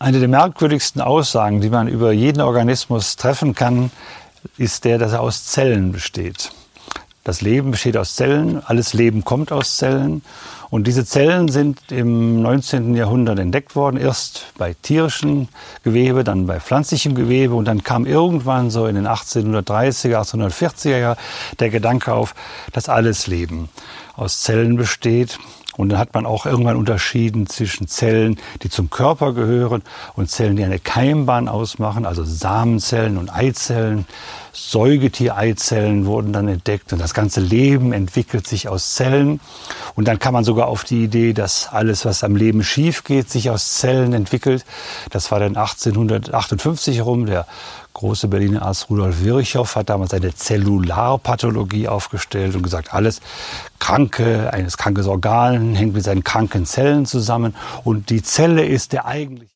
Eine der merkwürdigsten Aussagen, die man über jeden Organismus treffen kann, ist der, dass er aus Zellen besteht. Das Leben besteht aus Zellen, alles Leben kommt aus Zellen. Und diese Zellen sind im 19. Jahrhundert entdeckt worden, erst bei tierischem Gewebe, dann bei pflanzlichem Gewebe. Und dann kam irgendwann so in den 1830er, 1840er Jahren der Gedanke auf, dass alles Leben aus Zellen besteht. Und dann hat man auch irgendwann unterschieden zwischen Zellen, die zum Körper gehören und Zellen, die eine Keimbahn ausmachen, also Samenzellen und Eizellen. Säugetier-Eizellen wurden dann entdeckt und das ganze Leben entwickelt sich aus Zellen. Und dann kam man sogar auf die Idee, dass alles, was am Leben schief geht, sich aus Zellen entwickelt. Das war dann 1858 herum. Der große Berliner Arzt Rudolf Virchow hat damals eine Zellularpathologie aufgestellt und gesagt, alles Kranke, eines krankes Organ hängt mit seinen kranken Zellen zusammen. Und die Zelle ist der eigentliche